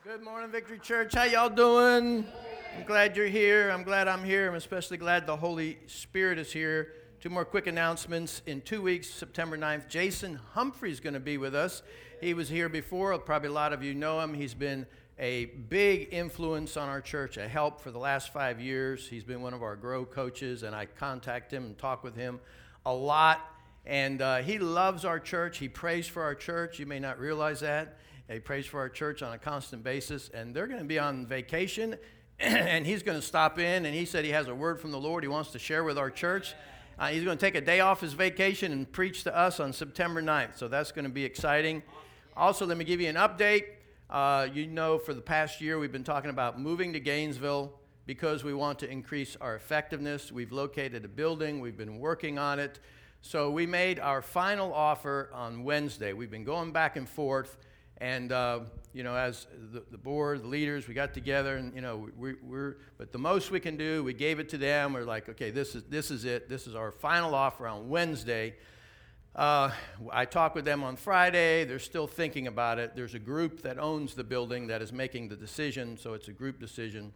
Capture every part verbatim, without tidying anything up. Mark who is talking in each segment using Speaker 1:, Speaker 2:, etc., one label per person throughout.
Speaker 1: Good morning, Victory Church. How y'all doing? I'm glad you're here. I'm glad I'm here. I'm especially glad the Holy Spirit is here. Two more quick announcements. In two weeks, September ninth, Jason Humphrey is going to be with us. He was here before. Probably a lot of you know him. He's been a big influence on our church, a help for the last five years. He's been one of our Grow coaches, and I contact him and talk with him a lot. And uh, he loves our church. He prays for our church. You may not realize that. He prays for our church on a constant basis, and they're going to be on vacation, and he's going to stop in, and he said he has a word from the Lord he wants to share with our church. Uh, he's going to take a day off his vacation and preach to us on September ninth, so that's going to be exciting. Also, let me give you an update. Uh, you know, for the past year, we've been talking about moving to Gainesville because we want to increase our effectiveness. We've located a building. We've been working on it. So we made our final offer on Wednesday. We've been going back and forth. And, uh, you know, as the, the board, the leaders, we got together and, you know, we, we're, but the most we can do, we gave it to them. We're like, okay, this is this is it. This is our final offer on Wednesday. Uh, I talked with them on Friday. They're still thinking about it. There's a group that owns the building that is making the decision, so it's a group decision.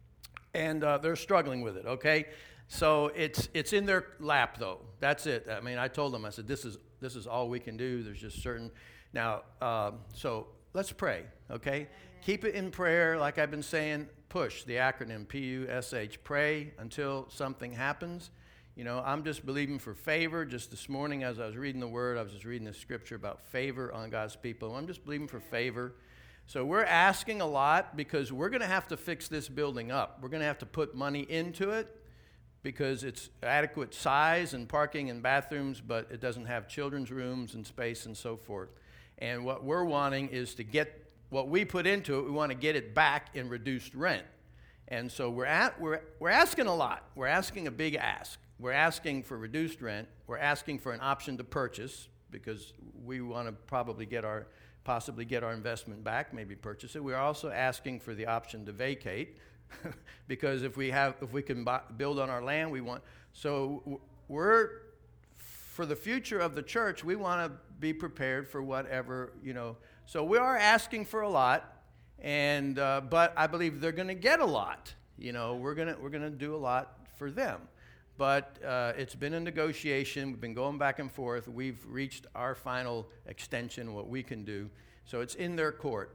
Speaker 1: And uh, they're struggling with it, okay? So it's it's in their lap, though. That's it. I mean, I told them, I said, this is this is all we can do. There's just certain... Now, uh, so let's pray, okay? Amen. Keep it in prayer, like I've been saying. PUSH, the acronym, P U S H. Pray until something happens. You know, I'm just believing for favor. Just this morning as I was reading the Word, I was just reading the scripture about favor on God's people. I'm just believing for favor. So we're asking a lot because we're going to have to fix this building up. We're going to have to put money into it because it's adequate size and parking and bathrooms, but it doesn't have children's rooms and space and so forth. And what we're wanting is to get what we put into it, we want to get it back in reduced rent. And so we're at, we're we're asking a lot. We're asking a big ask. We're asking for reduced rent. We're asking for an option to purchase because we want to probably get our possibly get our investment back, maybe purchase it. We're also asking for the option to vacate because if we have if we can buy, build on our land, we want. So we're for the future of the church, we want to be prepared for whatever, you know. So we are asking for a lot, and uh, but I believe they're going to get a lot. You know, we're gonna we're gonna do a lot for them. But uh, it's been a negotiation. We've been going back and forth. We've reached our final extension, what we can do. So it's in their court.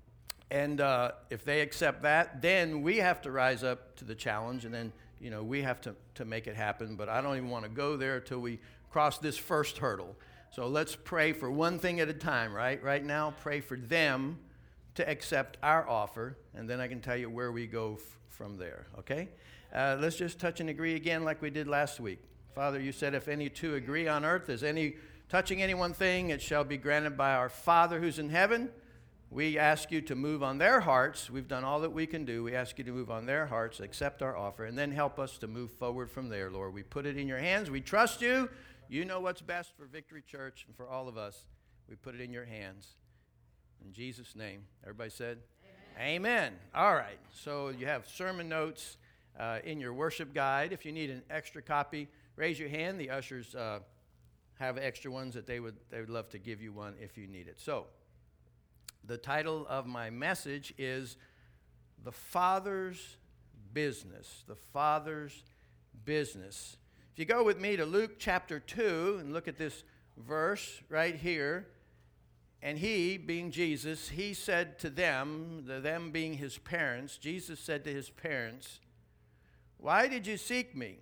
Speaker 1: And uh, if they accept that, then we have to rise up to the challenge, and then you know we have to to make it happen. But I don't even want to go there until we cross this first hurdle. So let's pray for one thing at a time, right? Right now, pray for them to accept our offer, and then I can tell you where we go f- from there, okay? Uh, let's just touch and agree again like we did last week. Father, you said if any two agree on earth, as any touching any one thing, it shall be granted by our Father who's in heaven. We ask you to move on their hearts. We've done all that we can do. We ask you to move on their hearts, accept our offer, and then help us to move forward from there, Lord. We put it in your hands. We trust you. You know what's best for Victory Church and for all of us. We put it in your hands. In Jesus' name. Everybody said? Amen. Amen. All right. So you have sermon notes uh, in your worship guide. If you need an extra copy, raise your hand. The ushers uh, have extra ones that they would they would love to give you one if you need it. So the title of my message is The Father's Business. The Father's Business. If you go with me to Luke chapter two and look at this verse right here, and he, being Jesus, he said to them, the them being his parents, Jesus said to his parents, "Why did you seek me?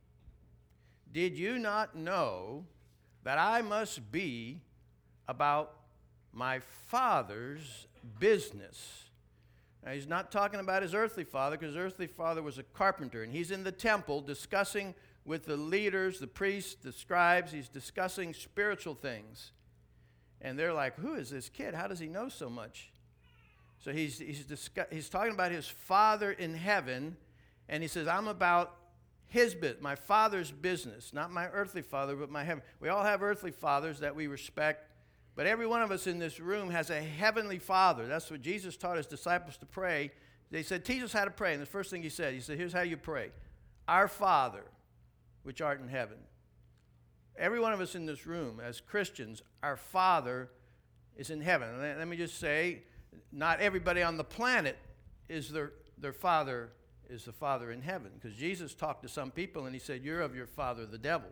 Speaker 1: Did you not know that I must be about my Father's business?" Now, he's not talking about his earthly father, because his earthly father was a carpenter, and he's in the temple discussing with the leaders, the priests, the scribes. He's discussing spiritual things. And they're like, who is this kid? How does he know so much? So he's he's, discuss- he's talking about his Father in heaven, and he says, I'm about his business, my Father's business, not my earthly father, but my heaven. We all have earthly fathers that we respect, but every one of us in this room has a heavenly Father. That's what Jesus taught his disciples to pray. They said, teach us how to pray. And the first thing he said, he said, here's how you pray. Our Father, which art in heaven. Every one of us in this room, as Christians, our Father is in heaven. And let me just say, not everybody on the planet is their, their father is the Father in heaven. Because Jesus talked to some people and he said, you're of your father, the devil.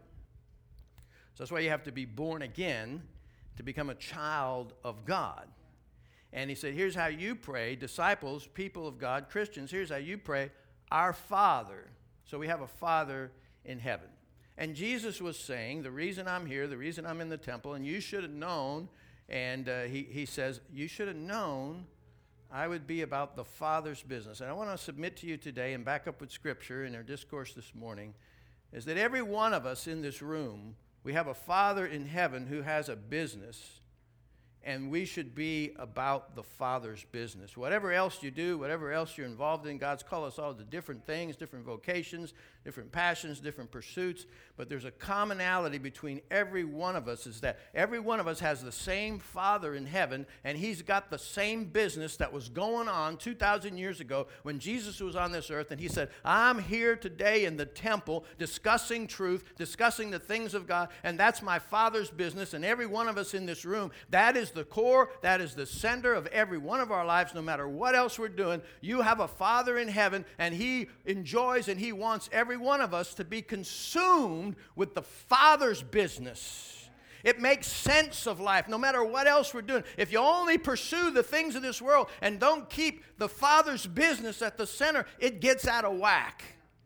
Speaker 1: So that's why you have to be born again to become a child of God. And he said, here's how you pray, disciples, people of God, Christians, here's how you pray, our Father. So we have a Father in heaven. And Jesus was saying, the reason I'm here, the reason I'm in the temple, and you should have known, and uh, he, he says, you should have known I would be about the Father's business. And I want to submit to you today and back up with Scripture in our discourse this morning, is that every one of us in this room, we have a Father in heaven who has a business, and we should be about the Father's business. Whatever else you do, whatever else you're involved in, God's called us all to different things, different vocations, different passions, different pursuits. But there's a commonality between every one of us, is that every one of us has the same Father in heaven, and he's got the same business that was going on two thousand years ago when Jesus was on this earth. And he said, I'm here today in the temple discussing truth, discussing the things of God, and that's my Father's business. And every one of us in this room, that is the core, that is the center of every one of our lives, no matter what else we're doing. You have a Father in heaven, and he enjoys and he wants every one of us to be consumed with the Father's business. It makes sense of life, no matter what else we're doing. If you only pursue the things of this world and don't keep the Father's business at the center, it gets out of whack.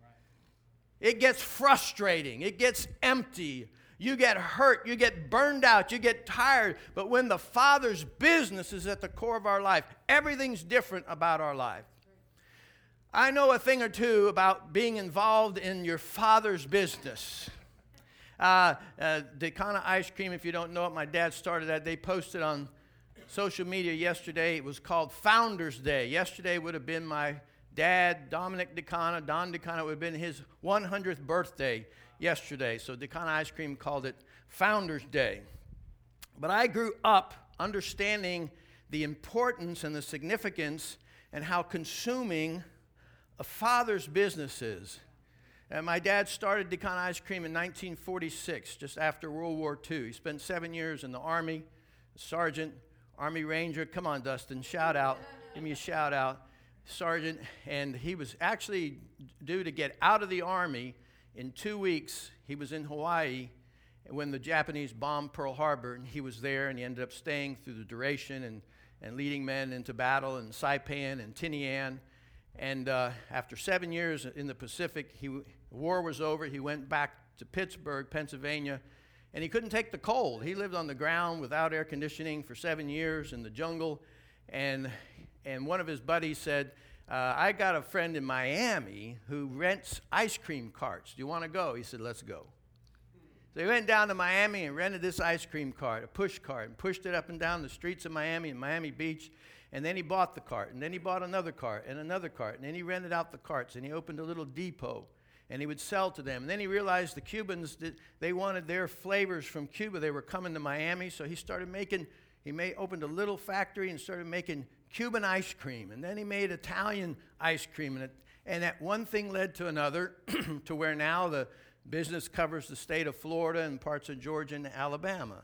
Speaker 1: It gets frustrating. It gets empty. You get hurt, you get burned out, you get tired. But when the Father's business is at the core of our life, everything's different about our life. I know a thing or two about being involved in your Father's business. Uh, uh, Decana Ice Cream, if you don't know it, my dad started that. They posted on social media yesterday. It was called Founders Day. Yesterday would have been my dad, Dominic Decana. Don Decana would have been his one hundredth birthday yesterday. So Decana Ice Cream called it Founders Day. But I grew up understanding the importance and the significance and how consuming a father's business is. And my dad started Decana Ice Cream in nineteen forty-six, just after World War Two. He spent seven years in the Army, Sergeant, Army Ranger. Come on, Dustin, shout out. Give me a shout out. Sergeant. And he was actually due to get out of the Army in two weeks. He was in Hawaii when the Japanese bombed Pearl Harbor, and he was there, and he ended up staying through the duration and, and leading men into battle in Saipan and Tinian. And uh, after seven years in the Pacific, he, the war was over. He went back to Pittsburgh, Pennsylvania, and he couldn't take the cold. He lived on the ground without air conditioning for seven years in the jungle. And, and one of his buddies said, uh, I got a friend in Miami who rents ice cream carts. Do you want to go? He said, let's go. So he went down to Miami and rented this ice cream cart, a push cart, and pushed it up and down the streets of Miami and Miami Beach. And then he bought the cart, and then he bought another cart and another cart, and then he rented out the carts, and he opened a little depot, and he would sell to them. And then he realized the Cubans, did, they wanted their flavors from Cuba. They were coming to Miami, so he started making, he made, opened a little factory and started making Cuban ice cream. And then he made Italian ice cream, and, it, and that one thing led to another to where now the business covers the state of Florida and parts of Georgia and Alabama.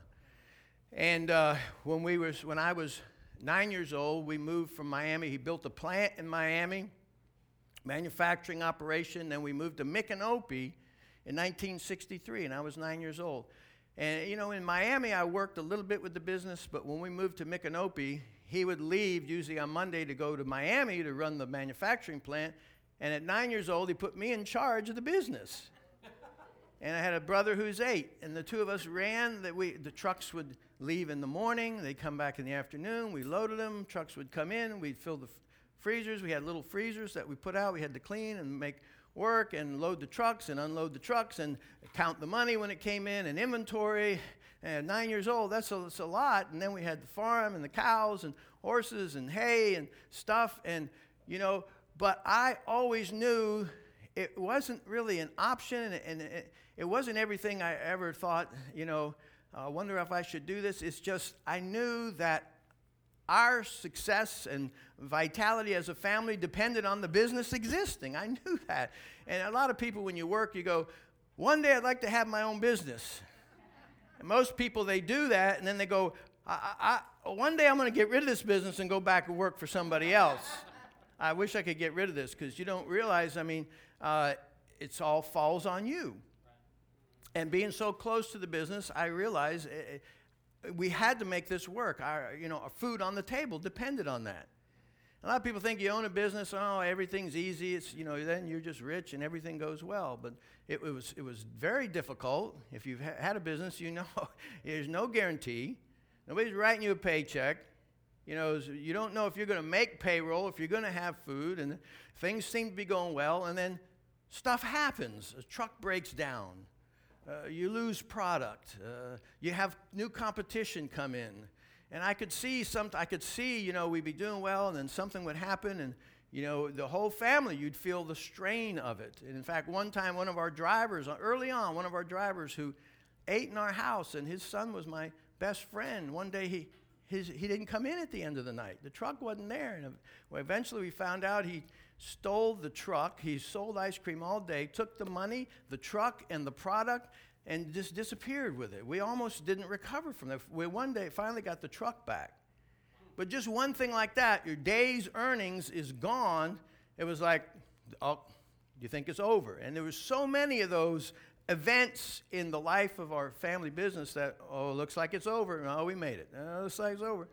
Speaker 1: And uh, when we was, when I was nine years old, we moved from Miami. He built a plant in Miami, manufacturing operation. Then we moved to Micanopy in nineteen sixty-three, and I was nine years old. And, you know, in Miami, I worked a little bit with the business, but when we moved to Micanopy, he would leave usually on Monday to go to Miami to run the manufacturing plant. And at nine years old, he put me in charge of the business. And I had a brother who's eight, and the two of us ran. That we the trucks would leave in the morning, they'd come back in the afternoon, we loaded them, trucks would come in, we'd fill the f- freezers. We had little freezers that we put out, we had to clean and make work and load the trucks and unload the trucks and count the money when it came in and inventory. And at nine years old, that's a, that's a lot. And then we had the farm and the cows and horses and hay and stuff, and, you know, but I always knew it wasn't really an option, and, and it, it wasn't everything I ever thought, you know, I uh, wonder if I should do this. It's just I knew that our success and vitality as a family depended on the business existing. I knew that. And a lot of people, when you work, you go, one day I'd like to have my own business. And most people, they do that, and then they go, I, I, one day I'm going to get rid of this business and go back and work for somebody else. I wish I could get rid of this because you don't realize, I mean, uh, it's all falls on you. And being so close to the business, I realized it, it, we had to make this work. Our, you know, our food on the table depended on that. A lot of people think you own a business, oh, everything's easy. It's, you know, then you're just rich and everything goes well. But it, it was it was very difficult. If you've ha- had a business, you know there's no guarantee. Nobody's writing you a paycheck. You know, you don't know if you're going to make payroll, if you're going to have food, and things seem to be going well, and then stuff happens. A truck breaks down. Uh, you lose product. Uh, you have new competition come in. And I could see some. I could see, you know, we'd be doing well, and then something would happen, and you know, the whole family, you'd feel the strain of it. And in fact, one time, one of our drivers, early on, one of our drivers who ate in our house, and his son was my best friend. One day, he his he didn't come in at the end of the night. The truck wasn't there, and well, eventually, we found out he stole the truck. He sold ice cream all day, took the money, the truck, and the product, and just disappeared with it. We almost didn't recover from that. We one day finally got the truck back. But just one thing like that, your day's earnings is gone. It was like, oh, you think it's over. And there were so many of those events in the life of our family business that, oh, looks like it's over. Oh, we made it. Oh, looks like it's over.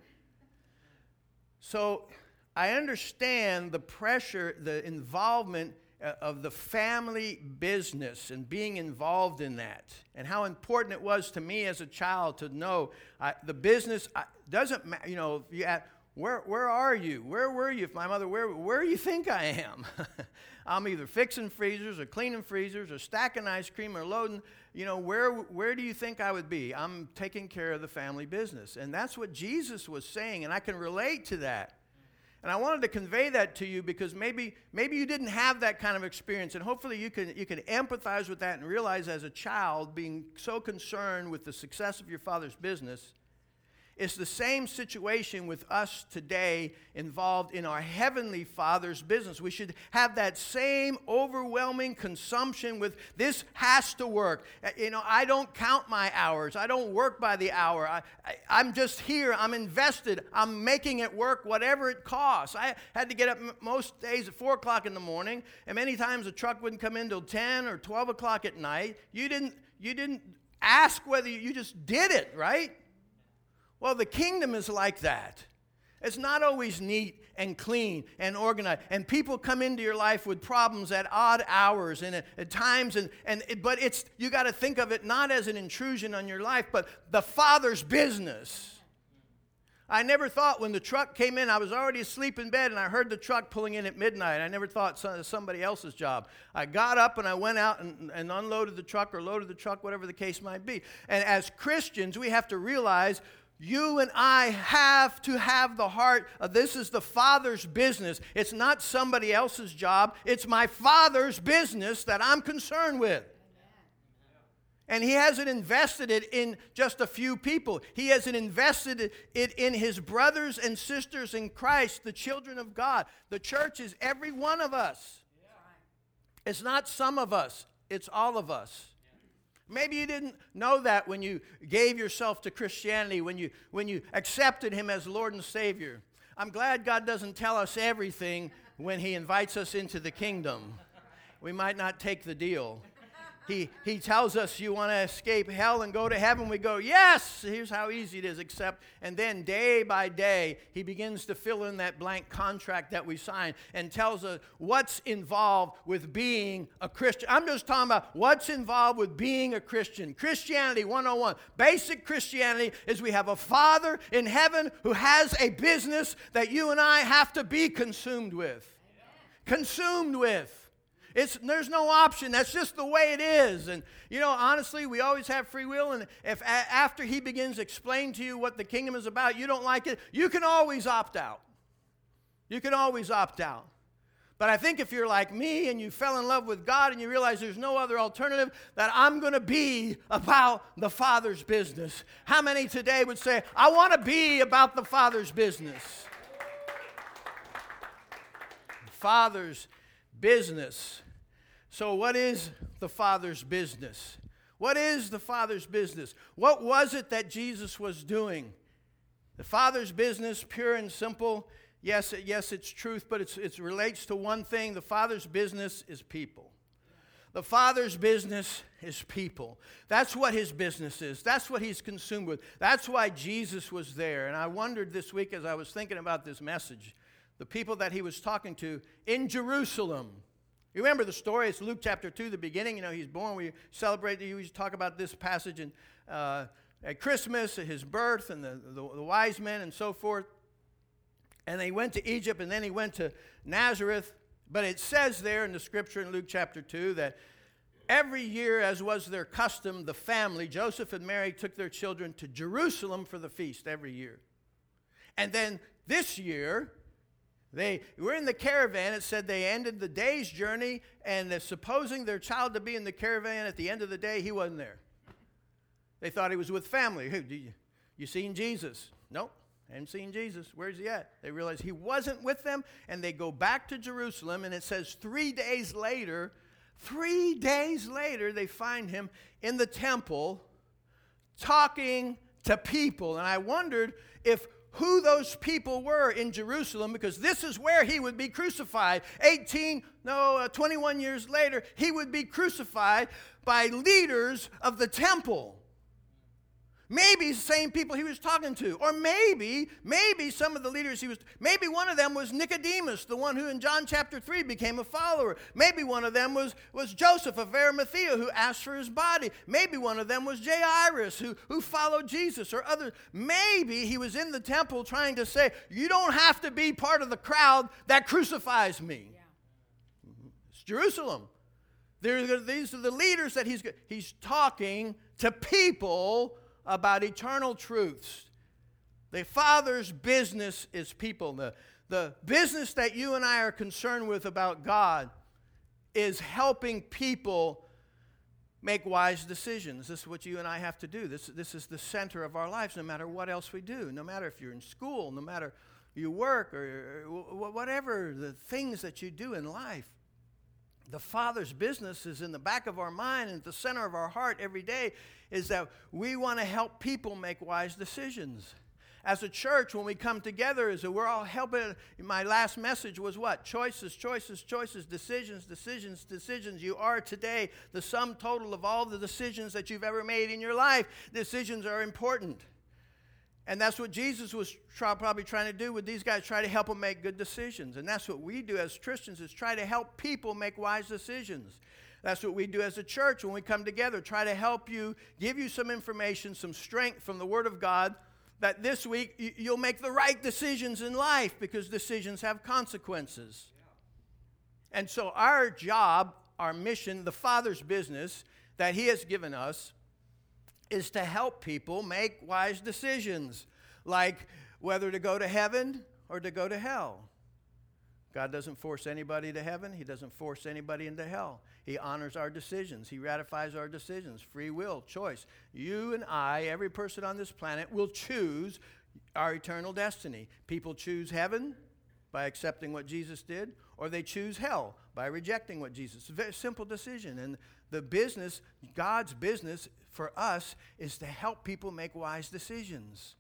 Speaker 1: So I understand the pressure, the involvement of the family business and being involved in that, and how important it was to me as a child to know uh, the business uh, doesn't matter. You know, you ask, where where are you? Where were you? If my mother, where where do you think I am? I'm either fixing freezers or cleaning freezers or stacking ice cream or loading. You know, where where do you think I would be? I'm taking care of the family business, and that's what Jesus was saying, and I can relate to that. And I wanted to convey that to you because maybe maybe you didn't have that kind of experience, and hopefully you can you can empathize with that and realize as a child being so concerned with the success of your father's business. It's the same situation with us today involved in our Heavenly Father's business. We should have that same overwhelming consumption with this has to work. You know, I don't count my hours. I don't work by the hour. I, I, I'm just here. I'm invested. I'm making it work whatever it costs. I had to get up m- most days at four o'clock in the morning, and many times the truck wouldn't come in till ten or twelve o'clock at night. You didn't, you didn't ask whether you, you just did it, right? Well, the kingdom is like that. It's not always neat and clean and organized. And people come into your life with problems at odd hours and at, at times. And, and it, but it's you got to think of it not as an intrusion on your life, but the Father's business. I never thought when the truck came in, I was already asleep in bed, and I heard the truck pulling in at midnight. I never thought it was somebody else's job. I got up and I went out and, and unloaded the truck or loaded the truck, whatever the case might be. And as Christians, we have to realize you and I have to have the heart of this is the Father's business. It's not somebody else's job. It's my Father's business that I'm concerned with. And He hasn't invested it in just a few people. He hasn't invested it in His brothers and sisters in Christ, the children of God. The church is every one of us. It's not some of us. It's all of us. Maybe you didn't know that when you gave yourself to Christianity, when you when you accepted Him as Lord and Savior. I'm glad God doesn't tell us everything when He invites us into the kingdom. We might not take the deal. He, he tells us you want to escape hell and go to heaven. We go, yes, here's how easy it is, except, and then day by day, He begins to fill in that blank contract that we sign and tells us what's involved with being a Christian. I'm just talking about what's involved with being a Christian. Christianity one oh one. Basic Christianity is we have a Father in heaven who has a business that you and I have to be consumed with. Consumed with. It's, there's no option. That's just the way it is. And, you know, honestly, we always have free will. And if a, after He begins to explain to you what the kingdom is about, you don't like it, you can always opt out. You can always opt out. But I think if you're like me and you fell in love with God and you realize there's no other alternative, that I'm going to be about the Father's business. How many today would say, I want to be about the Father's business? Father's business. So what is the Father's business? What is the Father's business? What was it that Jesus was doing? The Father's business, pure and simple. Yes, yes, it's truth, but it's, it relates to one thing. The Father's business is people. The Father's business is people. That's what his business is. That's what he's consumed with. That's why Jesus was there. And I wondered this week as I was thinking about this message, the people that he was talking to in Jerusalem. You remember the story? It's Luke chapter two, the beginning. You know, he's born. We celebrate, we talk about this passage in, uh, at Christmas, his birth, and the, the, the wise men and so forth. And they went to Egypt, and then he went to Nazareth. But it says there in the scripture in Luke chapter two that every year, as was their custom, the family, Joseph and Mary, took their children to Jerusalem for the feast every year. And then this year, they were in the caravan. It said they ended the day's journey, and supposing their child to be in the caravan at the end of the day, he wasn't there. They thought he was with family. Who, do you, you seen Jesus? Nope. Hadn't seen Jesus. Where's he at? They realize he wasn't with them, and they go back to Jerusalem, and it says three days later, three days later, they find him in the temple talking to people. And I wondered if who those people were in Jerusalem, because this is where he would be crucified. eighteen, no, uh, twenty-one years later, he would be crucified by leaders of the temple. Maybe the same people he was talking to. Or maybe, maybe some of the leaders he was, maybe one of them was Nicodemus, the one who in John chapter three became a follower. Maybe one of them was, was Joseph of Arimathea, who asked for his body. Maybe one of them was Jairus, who, who followed Jesus, or others. Maybe he was in the temple trying to say, you don't have to be part of the crowd that crucifies me. Yeah. It's Jerusalem. They're, these are the leaders that he's, he's talking to people about eternal truths. The Father's business is people. The, the business that you and I are concerned with about God is helping people make wise decisions. This is what you and I have to do. This, this is the center of our lives, no matter what else we do. No matter if you're in school, no matter you work, or, or whatever the things that you do in life. The Father's business is in the back of our mind and at the center of our heart every day, is that we want to help people make wise decisions. As a church, when we come together, is that we're all helping. My last message was what? Choices, choices, choices, decisions, decisions, decisions. You are today the sum total of all the decisions that you've ever made in your life. Decisions are important. And that's what Jesus was try, probably trying to do with these guys, try to help them make good decisions. And that's what we do as Christians, is try to help people make wise decisions. That's what we do as a church when we come together, try to help you, give you some information, some strength from the Word of God, that this week you'll make the right decisions in life, because decisions have consequences. And so our job, our mission, the Father's business that He has given us, is to help people make wise decisions, like whether to go to heaven or to go to hell. God doesn't force anybody to heaven. He doesn't force anybody into hell. He honors our decisions. He ratifies our decisions. Free will, choice. You and I, every person on this planet, will choose our eternal destiny. People choose heaven by accepting what Jesus did, or they choose hell by rejecting what Jesus. It's a very simple decision. And the business, God's business for us, is to help people make wise decisions.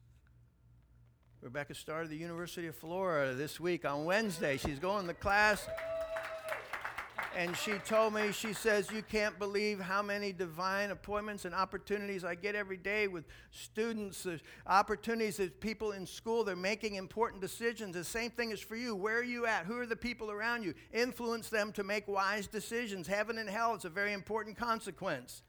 Speaker 1: Rebecca started the University of Florida this week on Wednesday. She's going to class, and she told me, she says, you can't believe how many divine appointments and opportunities I get every day with students, uh, opportunities that people in school, they're making important decisions. The same thing is for you. Where are you at? Who are the people around you? Influence them to make wise decisions. Heaven and hell is a very important consequence.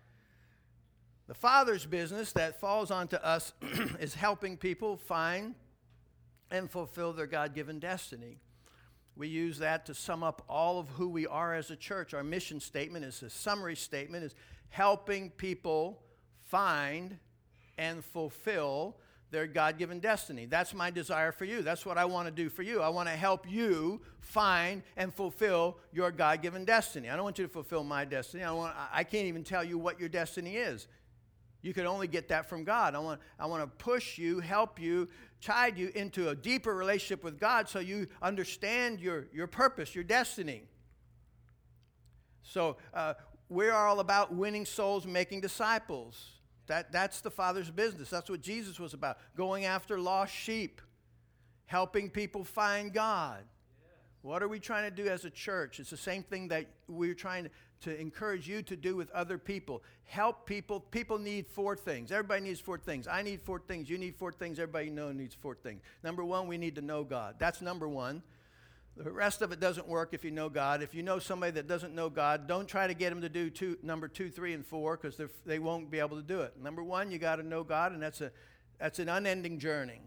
Speaker 1: The Father's business that falls onto us is helping people find and fulfill their God-given destiny. We use that to sum up all of who we are as a church. Our mission statement is a summary statement, is helping people find and fulfill their God-given destiny. That's my desire for you. That's what I want to do for you. I want to help you find and fulfill your God-given destiny. I don't want you to fulfill my destiny. I don't want, I can't even tell you what your destiny is. You can only get that from God. I want, I want to push you, help you, chide you into a deeper relationship with God so you understand your, your purpose, your destiny. So uh, we're all about winning souls, making disciples. That, that's the Father's business. That's what Jesus was about, going after lost sheep, helping people find God. What are we trying to do as a church? It's the same thing that we're trying to, to encourage you to do with other people. Help people. People need four things. Everybody needs four things. I need four things. You need four things. Everybody you know needs four things. Number one, we need to know God. That's number one. The rest of it doesn't work if you know God. If you know somebody that doesn't know God, don't try to get them to do two, number two, three, and four, because they won't be able to do it. Number one, you got to know God, and that's a that's an unending journey.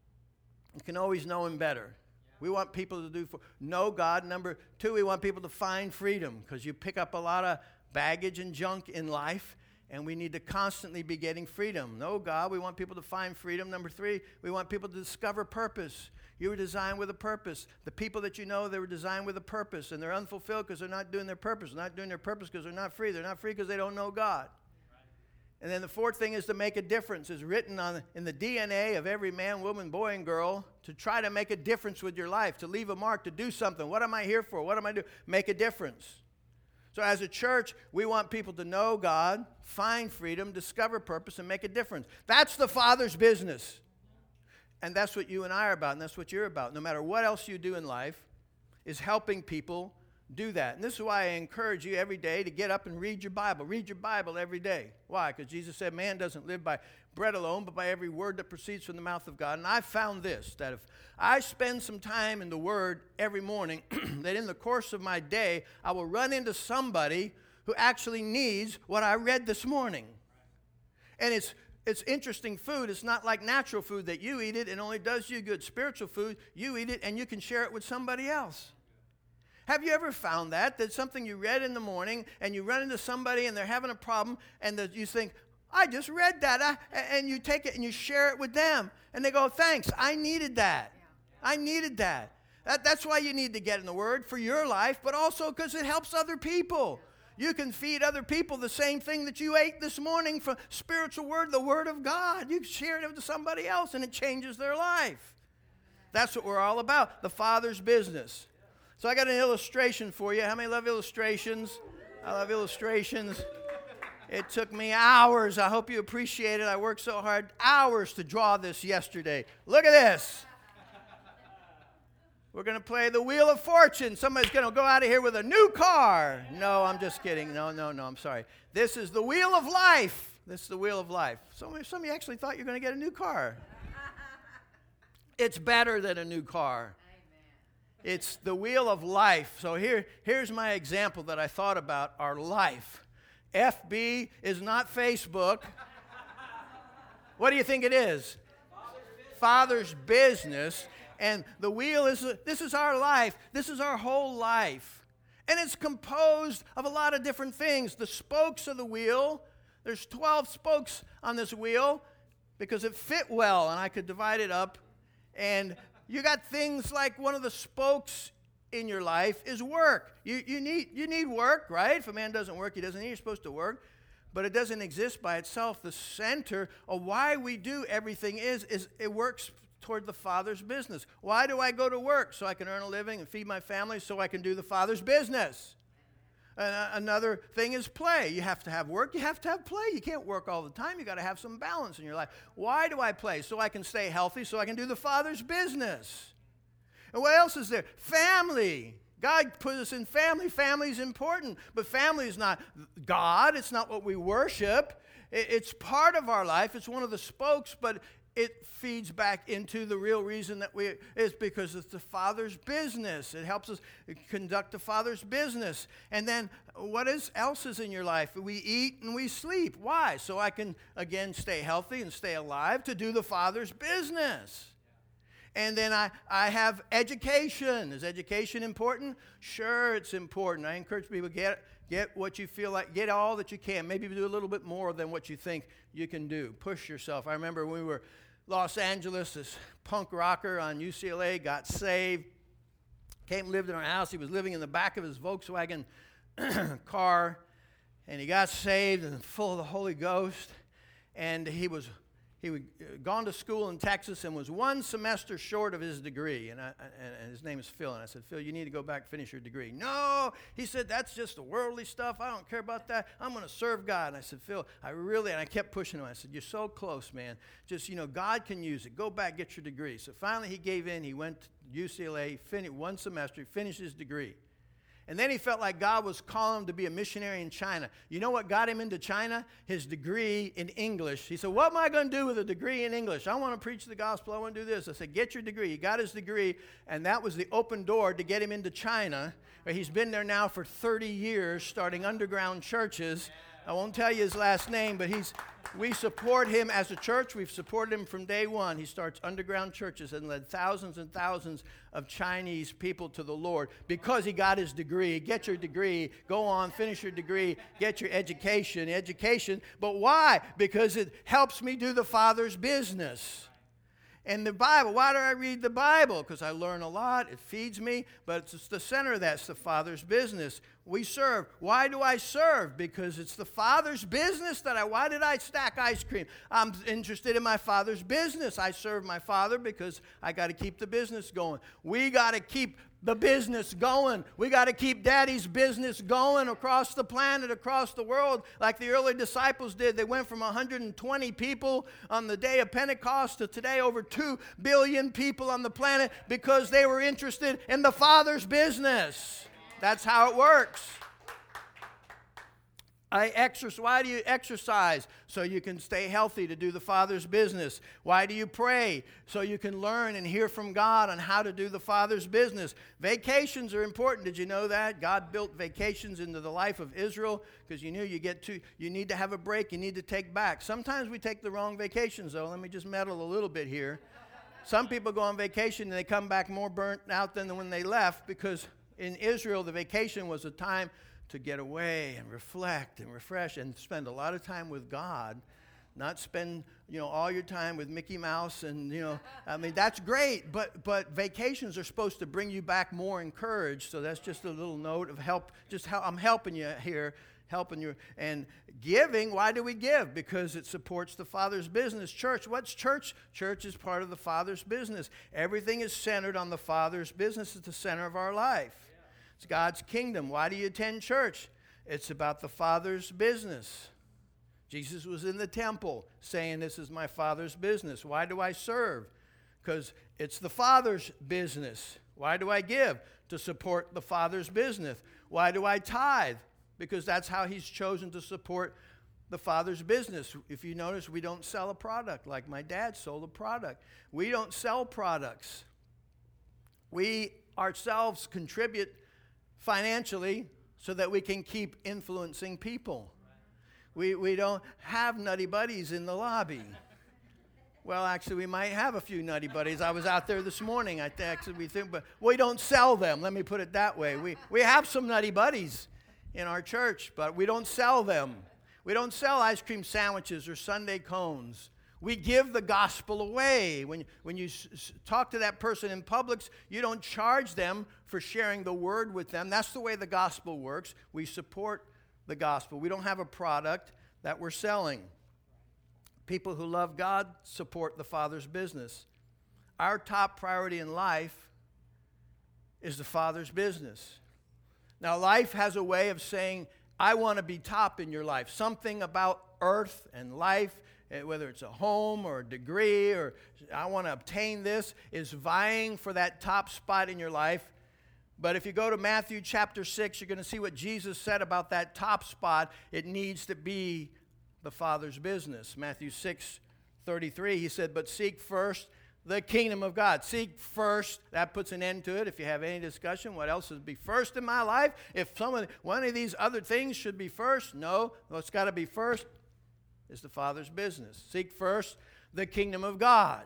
Speaker 1: You can always know Him better. We want people to do for, know God. Number two, we want people to find freedom, because you pick up a lot of baggage and junk in life, and we need to constantly be getting freedom. Know God. We want people to find freedom. Number three, we want people to discover purpose. You were designed with a purpose. The people that you know, they were designed with a purpose, and they're unfulfilled because they're not doing their purpose. They're not doing their purpose because they're not free. They're not free because they don't know God. And then the fourth thing is to make a difference. It's written on in the D N A of every man, woman, boy, and girl to try to make a difference with your life, to leave a mark, to do something. What am I here for? What am I doing? Make a difference. So as a church, we want people to know God, find freedom, discover purpose, and make a difference. That's the Father's business. And that's what you and I are about, and that's what you're about. No matter what else you do in life, is helping people do that. And this is why I encourage you every day to get up and read your Bible. Read your Bible every day. Why? Because Jesus said man doesn't live by bread alone, but by every word that proceeds from the mouth of God. And I found this, that if I spend some time in the Word every morning, that in the course of my day, I will run into somebody who actually needs what I read this morning. And it's It's interesting food. It's not like natural food that you eat it and only does you good. Spiritual food, you eat it and you can share it with somebody else. Have you ever found that? That something you read in the morning and you run into somebody and they're having a problem and that you think, I just read that. I, and you take it and you share it with them. And they go, thanks, I needed that. I needed that. that. That's why you need to get in the Word for your life, but also because it helps other people. You can feed other people the same thing that you ate this morning from spiritual word, the Word of God. You can share it with somebody else, and it changes their life. That's what we're all about, the Father's business. So I got an illustration for you. How many love illustrations? I love illustrations. It took me hours. I hope you appreciate it. I worked so hard, hours to draw this yesterday. Look at this. We're going to play the Wheel of Fortune. Somebody's going to go out of here with a new car. No, I'm just kidding. No, no, no, I'm sorry. This is the Wheel of Life. This is the Wheel of Life. Some, some of you actually thought you were going to get a new car. It's better than a new car. It's the Wheel of Life. So here, here's my example that I thought about our life. F B is not Facebook. What do you think it is? Father's business. And the wheel is, this is our life. This is our whole life. And it's composed of a lot of different things. The spokes of the wheel, there's twelve spokes on this wheel because it fit well, and I could divide it up. And you got things like one of the spokes in your life is work. You, you, need, you need work, right? If a man doesn't work, he doesn't need, you're supposed to work. But it doesn't exist by itself. The center of why we do everything is, is it works toward the Father's business. Why do I go to work? So I can earn a living and feed my family, so I can do the Father's business. Uh, another thing is play. You have to have work. You have to have play. You can't work all the time. You got to have some balance in your life. Why do I play? So I can stay healthy, so I can do the Father's business. And what else is there? Family. God put us in family. Family is important, but family is not God. It's not what we worship. It's part of our life. It's one of the spokes, but it feeds back into the real reason that we is because it's the Father's business. It helps us conduct the Father's business. And then what is, else is in your life? We eat and we sleep. Why? So I can, again, stay healthy and stay alive to do the Father's business. And then I, I have education. Is education important? Sure, it's important. I encourage people to get Get what you feel like. Get all that you can. Maybe do a little bit more than what you think you can do. Push yourself. I remember when we were Los Angeles, this punk rocker on U C L A got saved. Came and lived in our house. He was living in the back of his Volkswagen car. And he got saved and full of the Holy Ghost. And he was he had gone to school in Texas and was one semester short of his degree. And, I, and, and his name is Phil. And I said, Phil, you need to go back and finish your degree. No, he said, that's just the worldly stuff. I don't care about that. I'm going to serve God. And I said, Phil, I really, and I kept pushing him. I said, you're so close, man. Just, you know, God can use it. Go back, get your degree. So finally he gave in. He went to U C L A, finished one semester, he finished his degree. And then he felt like God was calling him to be a missionary in China. You know what got him into China? His degree in English. He said, what am I going to do with a degree in English? I want to preach the gospel. I want to do this. I said, get your degree. He got his degree, and that was the open door to get him into China. He's been there now for thirty years, starting underground churches. I won't tell you his last name, but he's. We support him as a church. We've supported him from day one. He starts underground churches and led thousands and thousands of Chinese people to the Lord because he got his degree. Get your degree. Go on, finish your degree. Get your education. Education. But why? Because it helps me do the Father's business. And the Bible, why do I read the Bible? Because I learn a lot. It feeds me. But it's the center of that. It's the Father's business. We serve. Why do I serve? Because it's the Father's business that I, why did I stack ice cream? I'm interested in my Father's business. I serve my Father because I got to keep the business going. We got to keep the business going. We got to keep Daddy's business going across the planet, across the world, like the early disciples did. They went from one hundred twenty people on the day of Pentecost to today over two billion people on the planet because they were interested in the Father's business. That's how it works. I exercise. Why do you exercise? So you can stay healthy to do the Father's business. Why do you pray? So you can learn and hear from God on how to do the Father's business. Vacations are important. Did you know that? God built vacations into the life of Israel because you knew you get to, you need to have a break. You need to take back. Sometimes we take the wrong vacations, though. Let me just meddle a little bit here. Some people go on vacation and they come back more burnt out than when they left because in Israel the vacation was a time to get away and reflect and refresh and spend a lot of time with God, not spend, you know, all your time with Mickey Mouse and, you know, I mean, that's great, but but vacations are supposed to bring you back more encouraged, so that's just a little note of help, just how I'm helping you here, helping you. And giving, why do we give? Because it supports the Father's business. Church, what's church? Church is part of the Father's business. Everything is centered on the Father's business. It's the center of our life. It's God's kingdom. Why do you attend church? It's about the Father's business. Jesus was in the temple saying, this is my Father's business. Why do I serve? Because it's the Father's business. Why do I give? To support the Father's business. Why do I tithe? Because that's how he's chosen to support the Father's business. If you notice, we don't sell a product like my dad sold a product. We don't sell products. We ourselves contribute financially so that we can keep influencing people. We we don't have nutty buddies in the lobby. Well, actually, we might have a few nutty buddies. I was out there this morning. I th- actually we think, but we don't sell them. Let me put it that way. We we have some nutty buddies in our church, but we don't sell them. We don't sell ice cream sandwiches or sundae cones. We give the gospel away. When, when you s- talk to that person in Publix, you don't charge them for sharing the word with them. That's the way the gospel works. We support the gospel. We don't have a product that we're selling. People who love God support the Father's business. Our top priority in life is the Father's business. Now, life has a way of saying, I want to be top in your life. Something about earth and life, whether it's a home or a degree or I want to obtain this, is vying for that top spot in your life. But if you go to Matthew chapter six, you're going to see what Jesus said about that top spot. It needs to be the Father's business. Matthew six thirty-three, he said, but seek first the kingdom of God. Seek first. That puts an end to it. If you have any discussion, what else should be first in my life? If someone, one of these other things should be first, no. What's got to be first is the Father's business. Seek first the kingdom of God.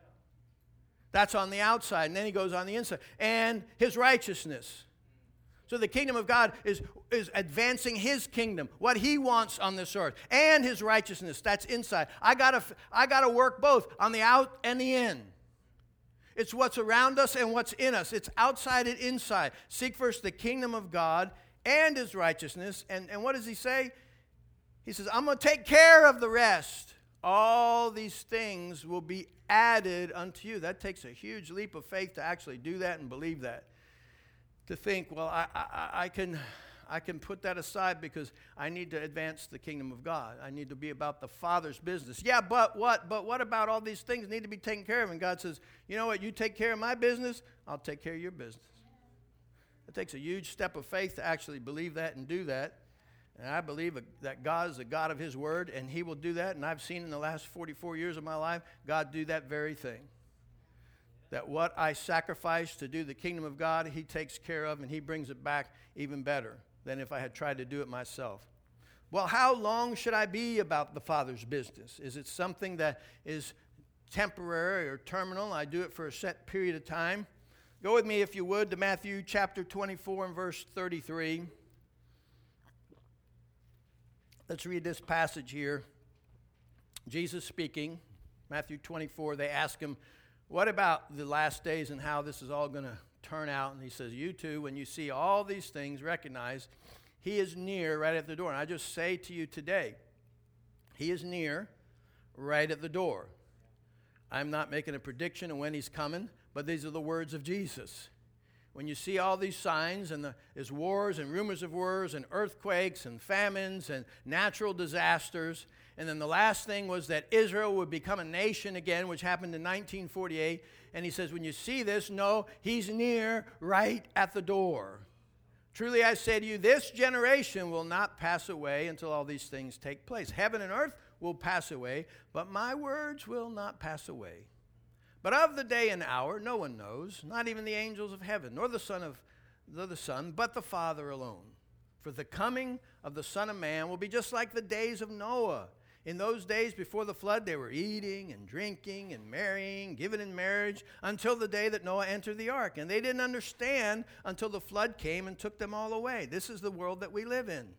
Speaker 1: That's on the outside. And then he goes on the inside. And his righteousness. So the kingdom of God is, is advancing his kingdom, what he wants on this earth, and his righteousness. That's inside. I gotta, I gotta work both on the out and the in. It's what's around us and what's in us. It's outside and inside. Seek first the kingdom of God and his righteousness. And, and what does he say? He says, I'm going to take care of the rest. all these things will be added unto you. That takes a huge leap of faith to actually do that and believe that. To think, well, I, I, I can... I can put that aside because I need to advance the kingdom of God. I need to be about the Father's business. Yeah, but what? But what about all these things need to be taken care of? And God says, you know what? You take care of my business, I'll take care of your business. It takes a huge step of faith to actually believe that and do that. And I believe that God is a God of His Word, and He will do that. And I've seen in the last forty-four years of my life, God do that very thing. That what I sacrifice to do the kingdom of God, He takes care of, and He brings it back even better than if I had tried to do it myself. Well, how long should I be about the Father's business? Is it something that is temporary or terminal? I do it for a set period of time. Go with me, if you would, to Matthew chapter twenty-four and verse thirty-three. Let's read this passage here. Jesus speaking, Matthew twenty-four, they ask Him, what about the last days and how this is all going to turn out? And He says, you too, when you see all these things, recognize He is near right at the door. And I just say to you today, He is near right at the door. I'm not making a prediction of when He's coming, but these are the words of Jesus. When you see all these signs, and the, there's wars and rumors of wars and earthquakes and famines and natural disasters, and then the last thing was that Israel would become a nation again, which happened in nineteen forty-eight. And He says, when you see this, know He's near right at the door. Truly I say to you, this generation will not pass away until all these things take place. Heaven and earth will pass away, but my words will not pass away. But of the day and hour no one knows, not even the angels of heaven, nor the Son of nor the Son, but the Father alone. For the coming of the Son of Man will be just like the days of Noah. In those days before the flood, they were eating and drinking and marrying, giving in marriage, until the day that Noah entered the ark. And they didn't understand until the flood came and took them all away. This is the world that we live in.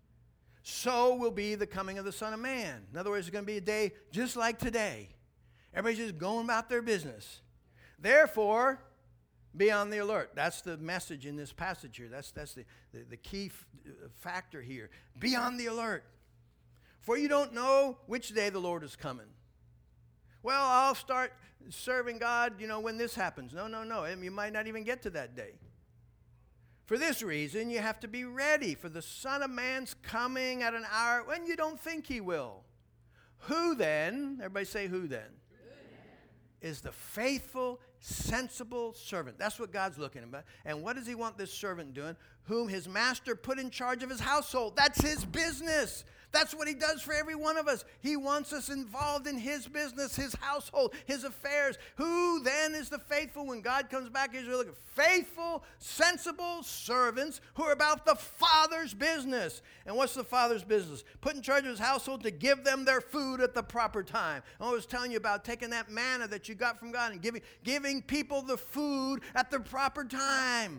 Speaker 1: So will be the coming of the Son of Man. In other words, it's going to be a day just like today. Everybody's just going about their business. Therefore, be on the alert. That's the message in this passage here. That's, that's the, the, the key f- factor here. Be on the alert. For you don't know which day the Lord is coming. Well, I'll start serving God, you know, when this happens. No, no, no. You might not even get to that day. For this reason, you have to be ready, for the Son of Man's coming at an hour when you don't think He will. Who then, everybody say who then, is the faithful, sensible servant. That's what God's looking at. And what does He want this servant doing? Whom His master put in charge of his household. That's His business. That's what He does for every one of us. He wants us involved in His business, His household, His affairs. Who then is the faithful when God comes back? He's looking faithful, sensible servants who are about the Father's business. And what's the Father's business? Put in charge of His household to give them their food at the proper time. I was telling you about taking that manna that you got from God and giving, giving people the food at the proper time.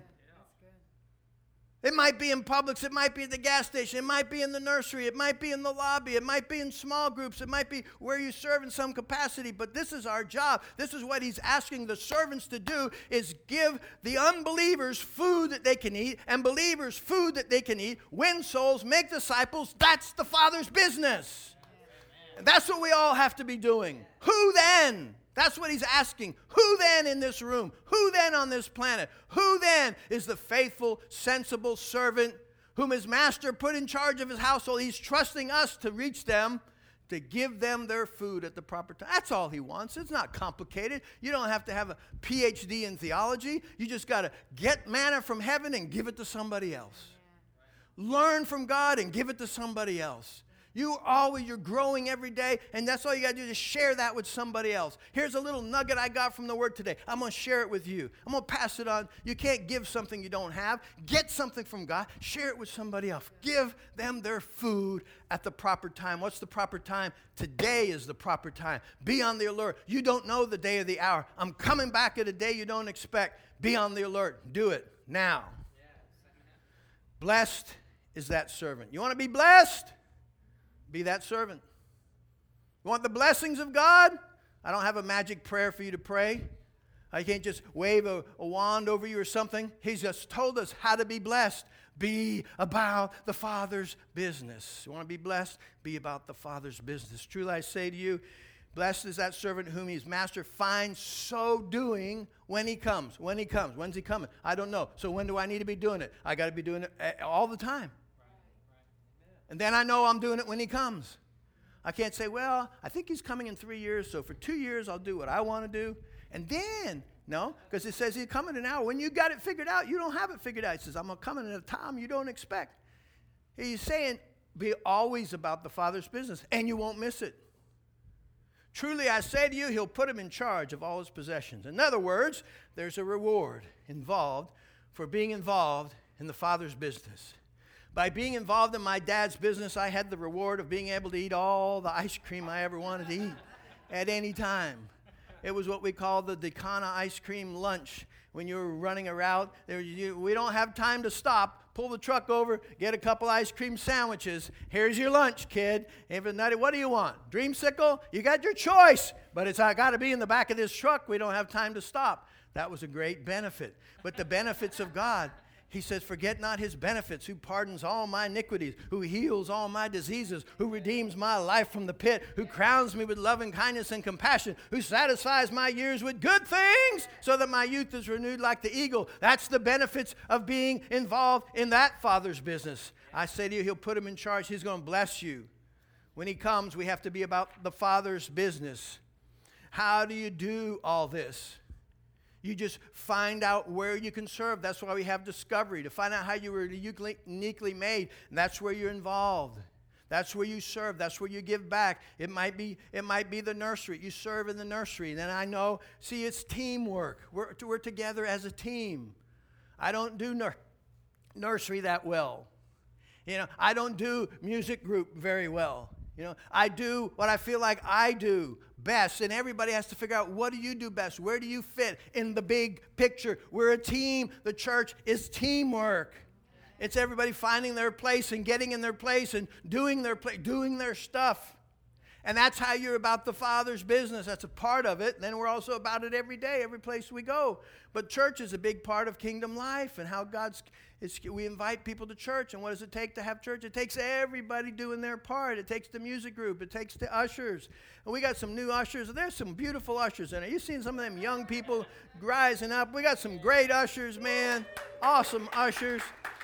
Speaker 1: It might be in Publix, it might be at the gas station, it might be in the nursery, it might be in the lobby, it might be in small groups, it might be where you serve in some capacity, but this is our job. This is what He's asking the servants to do, is give the unbelievers food that they can eat and believers food that they can eat, win souls, make disciples. That's the Father's business. And that's what we all have to be doing. Who then? That's what He's asking. Who then in this room? Who then on this planet? Who then is the faithful, sensible servant whom His master put in charge of his household? He's trusting us to reach them, to give them their food at the proper time. That's all He wants. It's not complicated. You don't have to have a P H D in theology. You just got to get manna from heaven and give it to somebody else. Learn from God and give it to somebody else. You always, you're growing every day, and that's all you got to do is share that with somebody else. Here's a little nugget I got from the Word today. I'm going to share it with you. I'm going to pass it on. You can't give something you don't have. Get something from God. Share it with somebody else. Give them their food at the proper time. What's the proper time? Today is the proper time. Be on the alert. You don't know the day or the hour. I'm coming back at a day you don't expect. Be on the alert. Do it now. Blessed is that servant. You want to be blessed? Be that servant. You want the blessings of God? I don't have a magic prayer for you to pray. I can't just wave a, a wand over you or something. He's just told us how to be blessed. Be about the Father's business. You want to be blessed? Be about the Father's business. Truly I say to you, blessed is that servant whom his master finds so doing when he comes. When he comes. When's he coming? I don't know. So when do I need to be doing it? I got to be doing it all the time. And then I know I'm doing it when he comes. I can't say, well, I think he's coming in three years, so for two years I'll do what I want to do. And then, no, because it says he's coming in an hour. When you got it figured out, you don't have it figured out. He says, I'm coming at a time you don't expect. He's saying, be always about the Father's business, and you won't miss it. Truly I say to you, he'll put him in charge of all his possessions. In other words, there's a reward involved for being involved in the Father's business. By being involved in my dad's business, I had the reward of being able to eat all the ice cream I ever wanted to eat at any time. It was what we call the Decana ice cream lunch. When you were running a route, there, you, we don't have time to stop. Pull the truck over, get a couple ice cream sandwiches. Here's your lunch, kid. If it's nutty, what do you want? Dreamsicle? You got your choice. But it's got to be in the back of this truck. We don't have time to stop. That was a great benefit. But the benefits of God, he says, forget not his benefits, who pardons all my iniquities, who heals all my diseases, who redeems my life from the pit, who crowns me with loving kindness and compassion, who satisfies my years with good things so that my youth is renewed like the eagle. That's the benefits of being involved in that Father's business. I say to you, he'll put him in charge. He's going to bless you. When he comes, we have to be about the Father's business. How do you do all this? You just find out where you can serve. That's why we have Discovery, to find out how you were uniquely made. And that's where you're involved. That's where you serve. That's where you give back. It might be, it might be the nursery. You serve in the nursery. And then I know, see, it's teamwork. We're, we're together as a team. I don't do nur- nursery that well. You know, I don't do music group very well. You know, I do what I feel like I do best, and everybody has to figure out, what do you do best? Where do you fit in the big picture? We're a team. The church is teamwork. It's everybody finding their place and getting in their place and doing their pla- doing their stuff. And that's how you're about the Father's business. That's a part of it. Then we're also about it every day, every place we go. But church is a big part of kingdom life and how God's, it's, we invite people to church. And what does it take to have church? It takes everybody doing their part. It takes the music group. It takes the ushers. And we got some new ushers. There's some beautiful ushers in it. You've seen some of them young people rising up. We got some great ushers, man. Awesome ushers.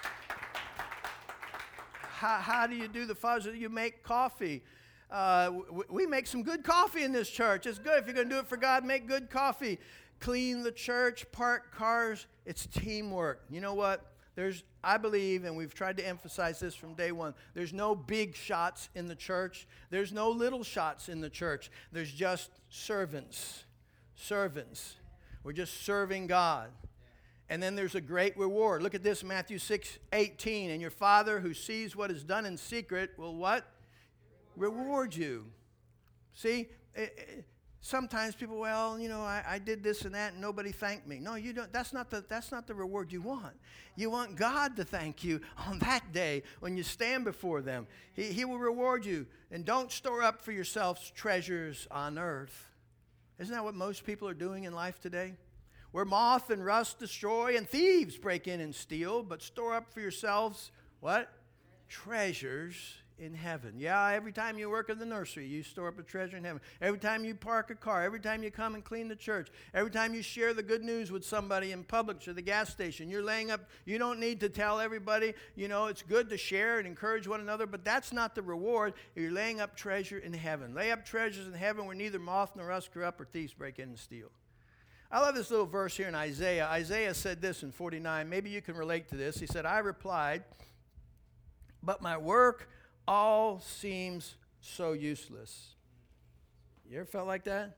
Speaker 1: How, how do you do the Father's? You make coffee. Uh, we make some good coffee in this church. It's good. If you're going to do it for God, make good coffee. Clean the church, park cars. It's teamwork. You know what? There's, I believe, and we've tried to emphasize this from day one, there's no big shots in the church. There's no little shots in the church. There's just servants. Servants. We're just serving God. And then there's a great reward. Look at this, Matthew six eighteen. And your Father who sees what is done in secret will what? Reward you. See, it, it, sometimes people, well, you know, I, I did this and that, and nobody thanked me. No, you don't. That's not the that's not the reward you want. You want God to thank you on that day when you stand before them. He, he will reward you. And don't store up for yourselves treasures on earth. Isn't that what most people are doing in life today? Where moth and rust destroy and thieves break in and steal, but store up for yourselves what? Treasures in heaven. Yeah, every time you work in the nursery, you store up a treasure in heaven. Every time you park a car, every time you come and clean the church, every time you share the good news with somebody in Publix or the gas station, you're laying up, you don't need to tell everybody, you know, it's good to share and encourage one another, but that's not the reward. You're laying up treasure in heaven. Lay up treasures in heaven where neither moth nor rust corrupt or thieves break in and steal. I love this little verse here in Isaiah. Isaiah said this in forty-nine. Maybe you can relate to this. He said, I replied, but my work all seems so useless. You ever felt like that?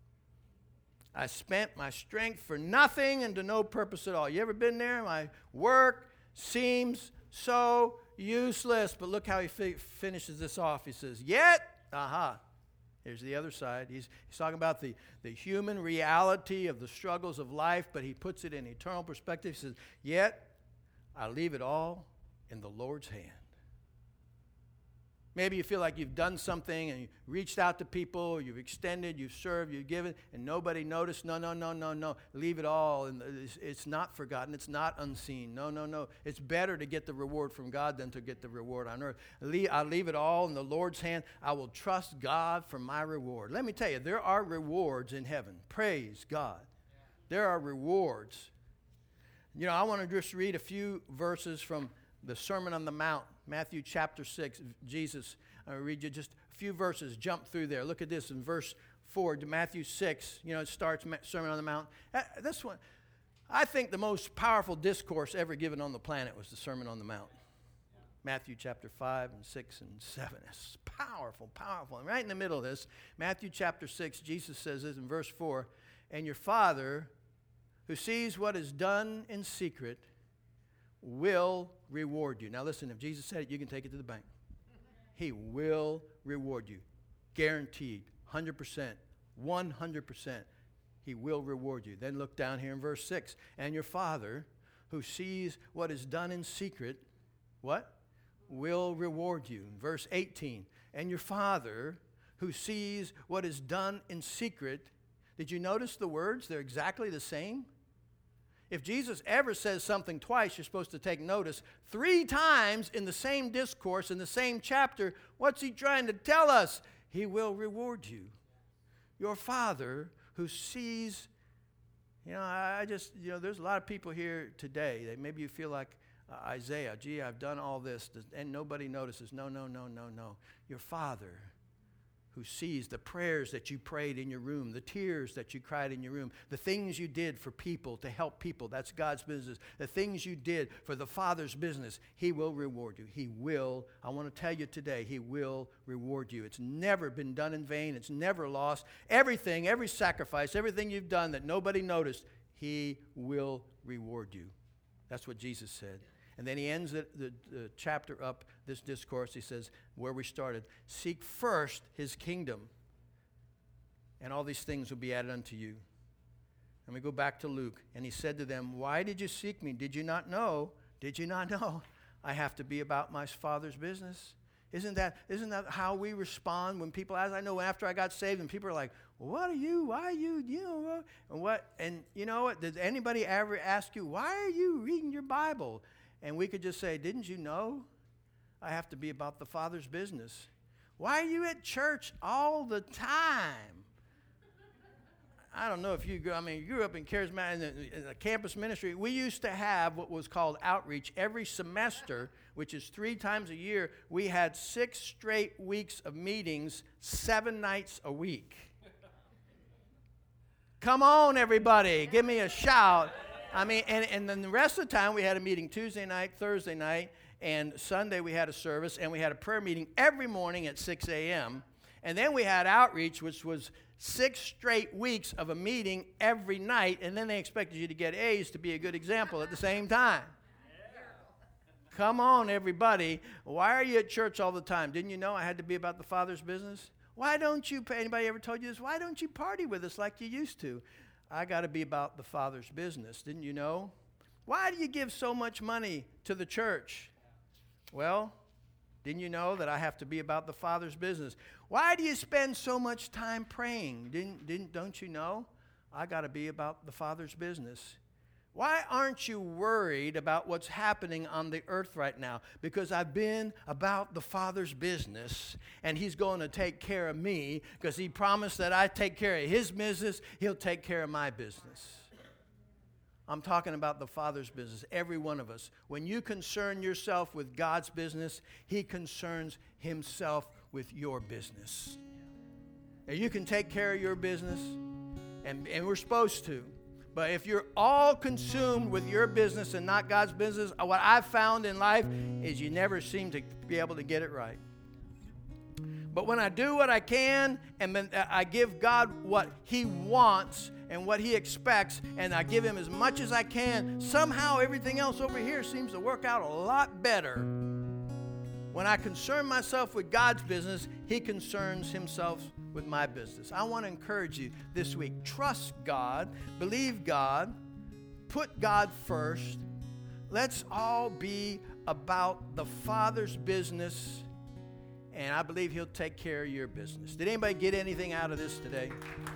Speaker 1: I spent my strength for nothing and to no purpose at all. You ever been there? My work seems so useless. But look how he fi- finishes this off. He says, yet, aha, here's the other side. He's, he's talking about the, the human reality of the struggles of life, but he puts it in eternal perspective. He says, yet, I leave it all in the Lord's hand. Maybe you feel like you've done something and you reached out to people, you've extended, you've served, you've given, and nobody noticed. No, no, no, no, no. Leave it all. And it's, it's not forgotten. It's not unseen. No, no, no. It's better to get the reward from God than to get the reward on earth. I leave it all in the Lord's hand. I will trust God for my reward. Let me tell you, there are rewards in heaven. Praise God. There are rewards. You know, I want to just read a few verses from the Sermon on the Mount. Matthew chapter six, Jesus, I'll read you just a few verses, jump through there. Look at this in verse four, to Matthew six, you know, it starts Sermon on the Mount. This one, I think the most powerful discourse ever given on the planet was the Sermon on the Mount. Matthew chapter five and six and seven. It's powerful, powerful. And right in the middle of this, Matthew chapter six, Jesus says this in verse four, and your Father who sees what is done in secret will reward you. Now listen, if Jesus said it, you can take it to the bank. He will reward you. Guaranteed. one hundred percent. one hundred percent. He will reward you. Then look down here in verse six. And your Father, who sees what is done in secret, what? Will reward you. Verse eighteen. And your Father, who sees what is done in secret. Did you notice the words? They're exactly the same. If Jesus ever says something twice, you're supposed to take notice. Three times in the same discourse, in the same chapter, what's he trying to tell us? He will reward you. Your Father who sees, you know, I just, you know, there's a lot of people here today that maybe you feel like uh, Isaiah, gee, I've done all this, and nobody notices. No, no, no, no, no. Your Father who sees the prayers that you prayed in your room, the tears that you cried in your room, the things you did for people to help people. That's God's business. The things you did for the Father's business, He will reward you. He will. I want to tell you today, He will reward you. It's never been done in vain. It's never lost. Everything, every sacrifice, everything you've done that nobody noticed, He will reward you. That's what Jesus said. And then he ends the, the, the chapter up, this discourse. He says, where we started, seek first his kingdom, and all these things will be added unto you. And we go back to Luke. And he said to them, why did you seek me? Did you not know? Did you not know? I have to be about my Father's business. Isn't that, isn't that how we respond when people ask? I know after I got saved and people are like, what are you? Why are you? You know, and what? And you know what? Did anybody ever ask you, why are you reading your Bible? And we could just say, didn't you know? I have to be about the Father's business. Why are you at church all the time? I don't know if you grew, I mean, you grew up in charismatic, in the, in the campus ministry. We used to have what was called outreach every semester, which is three times a year. We had six straight weeks of meetings, seven nights a week. Come on, everybody. Give me a shout. I mean, and, and then the rest of the time we had a meeting Tuesday night, Thursday night, and Sunday we had a service, and we had a prayer meeting every morning at six a.m. And then we had outreach, which was six straight weeks of a meeting every night, and then they expected you to get A's to be a good example at the same time. Come on, everybody. Why are you at church all the time? Didn't you know I had to be about the Father's business? Why don't you, anybody ever told you this? Why don't you party with us like you used to? I got to be about the Father's business. Didn't you know? Why do you give so much money to the church? Well, didn't you know that I have to be about the Father's business? Why do you spend so much time praying? Didn't, didn't, don't you know? I got to be about the Father's business. Why aren't you worried about what's happening on the earth right now? Because I've been about the Father's business, and He's going to take care of me, because He promised that I take care of His business, He'll take care of my business. I'm talking about the Father's business, every one of us. When you concern yourself with God's business, He concerns Himself with your business. And you can take care of your business, and, and we're supposed to. But if you're all consumed with your business and not God's business, what I've found in life is you never seem to be able to get it right. But when I do what I can, and then I give God what He wants and what He expects, and I give Him as much as I can, somehow everything else over here seems to work out a lot better. When I concern myself with God's business, He concerns Himself with my business. I want to encourage you this week. Trust God. Believe God. Put God first. Let's all be about the Father's business, and I believe he'll take care of your business. Did anybody get anything out of this today?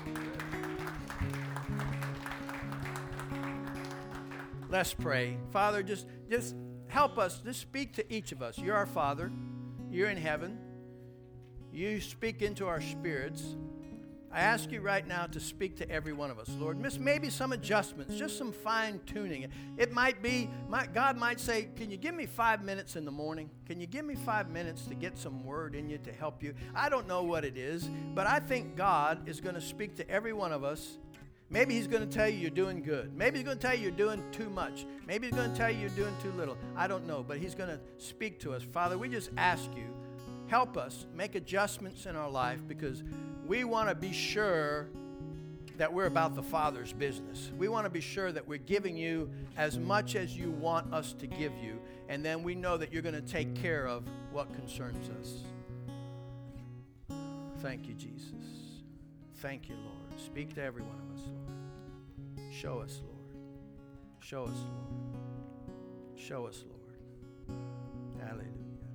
Speaker 1: Let's pray. Father, just, just help us. Just speak to each of us. You're our Father. You're in heaven. You speak into our spirits. I ask you right now to speak to every one of us, Lord. Miss maybe some adjustments, just some fine tuning. It might be, my, God might say, can you give me five minutes in the morning? Can you give me five minutes to get some word in you to help you? I don't know what it is, but I think God is going to speak to every one of us. Maybe he's going to tell you you're doing good. Maybe he's going to tell you you're doing too much. Maybe he's going to tell you you're doing too little. I don't know, but he's going to speak to us. Father, we just ask you, help us make adjustments in our life, because we want to be sure that we're about the Father's business. We want to be sure that we're giving you as much as you want us to give you, and then we know that you're going to take care of what concerns us. Thank you, Jesus. Thank you, Lord. Speak to every one of us, Lord. Show us, Lord. Show us, Lord. Show us, Lord. Hallelujah.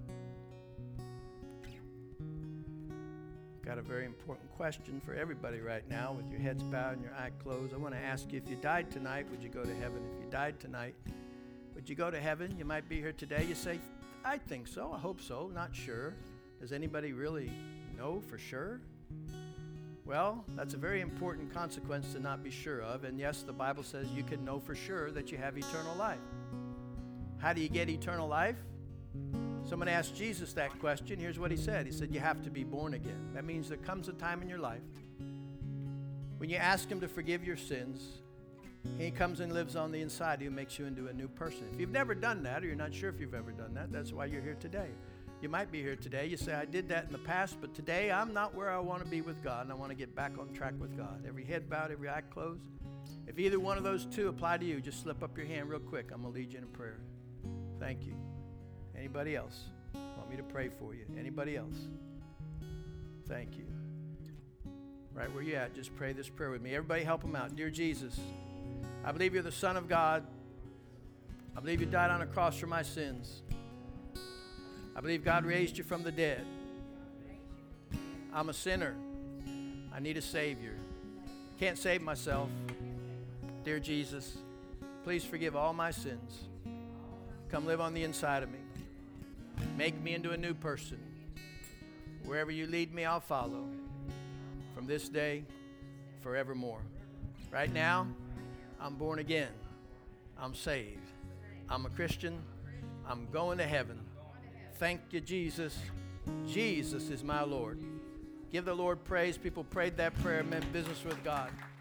Speaker 1: Got a very important question for everybody right now. With your heads bowed and your eyes closed, I want to ask you, if you died tonight, would you go to heaven? If you died tonight, would you go to heaven? You might be here today. You say, I think so. I hope so. Not sure. Does anybody really know for sure? Well, that's a very important consequence to not be sure of. And yes, the Bible says you can know for sure that you have eternal life. How do you get eternal life? Someone asked Jesus that question. Here's what he said. He said, you have to be born again. That means there comes a time in your life when you ask him to forgive your sins, he comes and lives on the inside of you and makes you into a new person. If you've never done that, or you're not sure if you've ever done that, that's why you're here today. You might be here today. You say, I did that in the past, but today I'm not where I want to be with God, and I want to get back on track with God. Every head bowed, every eye closed. If either one of those two apply to you, just slip up your hand real quick. I'm going to lead you in a prayer. Thank you. Anybody else? Want me to pray for you? Anybody else? Thank you. Right where you at, just pray this prayer with me. Everybody help them out. Dear Jesus, I believe you're the Son of God. I believe you died on a cross for my sins. I believe God raised you from the dead. I'm a sinner. I need a Savior. Can't save myself. Dear Jesus, please forgive all my sins. Come live on the inside of me. Make me into a new person. Wherever you lead me, I'll follow. From this day, forevermore. Right now, I'm born again. I'm saved. I'm a Christian. I'm going to heaven. Thank you, Jesus. Jesus is my Lord. Give the Lord praise. People prayed that prayer, meant business with God.